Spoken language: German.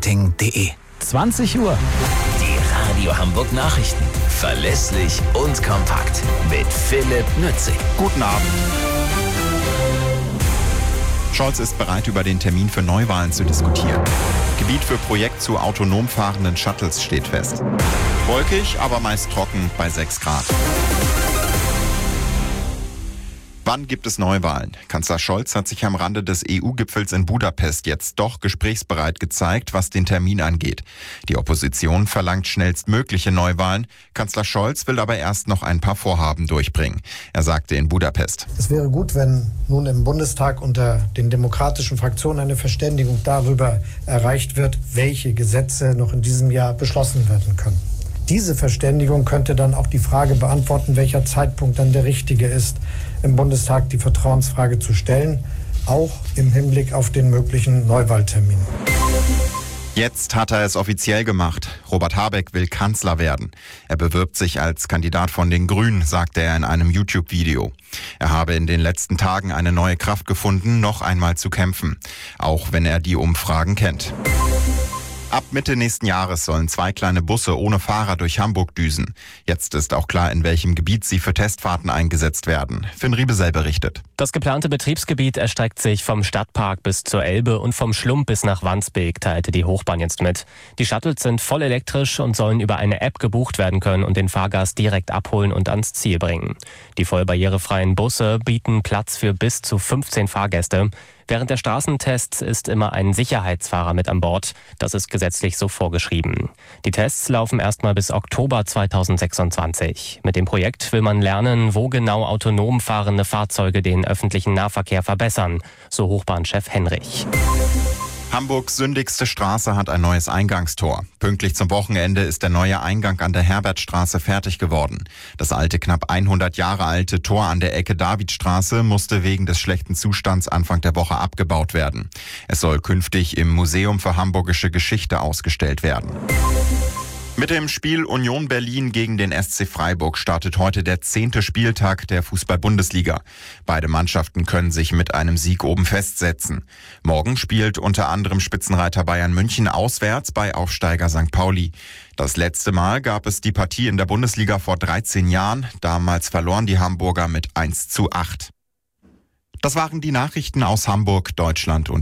Marketing.de. 20 Uhr. Die Radio Hamburg Nachrichten. Verlässlich und kompakt. Mit Philipp Nützig. Guten Abend. Scholz ist bereit, über den Termin für Neuwahlen zu diskutieren. Gebiet für Projekt zu autonom fahrenden Shuttles steht fest. Wolkig, aber meist trocken bei 6 Grad. Wann gibt es Neuwahlen? Kanzler Scholz hat sich am Rande des EU-Gipfels in Budapest jetzt doch gesprächsbereit gezeigt, was den Termin angeht. Die Opposition verlangt schnellstmögliche Neuwahlen. Kanzler Scholz will aber erst noch ein paar Vorhaben durchbringen. Er sagte in Budapest: Es wäre gut, wenn nun im Bundestag unter den demokratischen Fraktionen eine Verständigung darüber erreicht wird, welche Gesetze noch in diesem Jahr beschlossen werden können. Diese Verständigung könnte dann auch die Frage beantworten, welcher Zeitpunkt dann der richtige ist, im Bundestag die Vertrauensfrage zu stellen, auch im Hinblick auf den möglichen Neuwahltermin. Jetzt hat er es offiziell gemacht. Robert Habeck will Kanzler werden. Er bewirbt sich als Kandidat von den Grünen, sagte er in einem YouTube-Video. Er habe in den letzten Tagen eine neue Kraft gefunden, noch einmal zu kämpfen, auch wenn er die Umfragen kennt. Ab Mitte nächsten Jahres sollen 2 kleine Busse ohne Fahrer durch Hamburg düsen. Jetzt ist auch klar, in welchem Gebiet sie für Testfahrten eingesetzt werden. Finn Riebesell berichtet. Das geplante Betriebsgebiet erstreckt sich vom Stadtpark bis zur Elbe und vom Schlump bis nach Wandsbek, teilte die Hochbahn jetzt mit. Die Shuttles sind voll elektrisch und sollen über eine App gebucht werden können und den Fahrgast direkt abholen und ans Ziel bringen. Die voll barrierefreien Busse bieten Platz für bis zu 15 Fahrgäste. Während der Straßentests ist immer ein Sicherheitsfahrer mit an Bord. Das ist gesetzlich so vorgeschrieben. Die Tests laufen erstmal bis Oktober 2026. Mit dem Projekt will man lernen, wo genau autonom fahrende Fahrzeuge den öffentlichen Nahverkehr verbessern, so Hochbahnchef Henrich. Hamburgs sündigste Straße hat ein neues Eingangstor. Pünktlich zum Wochenende ist der neue Eingang an der Herbertstraße fertig geworden. Das alte, knapp 100 Jahre alte Tor an der Ecke Davidstraße musste wegen des schlechten Zustands Anfang der Woche abgebaut werden. Es soll künftig im Museum für Hamburgische Geschichte ausgestellt werden. Mit dem Spiel Union Berlin gegen den SC Freiburg startet heute der 10. Spieltag der Fußball-Bundesliga. Beide Mannschaften können sich mit einem Sieg oben festsetzen. Morgen spielt unter anderem Spitzenreiter Bayern München auswärts bei Aufsteiger St. Pauli. Das letzte Mal gab es die Partie in der Bundesliga vor 13 Jahren. Damals verloren die Hamburger mit 1:8. Das waren die Nachrichten aus Hamburg, Deutschland und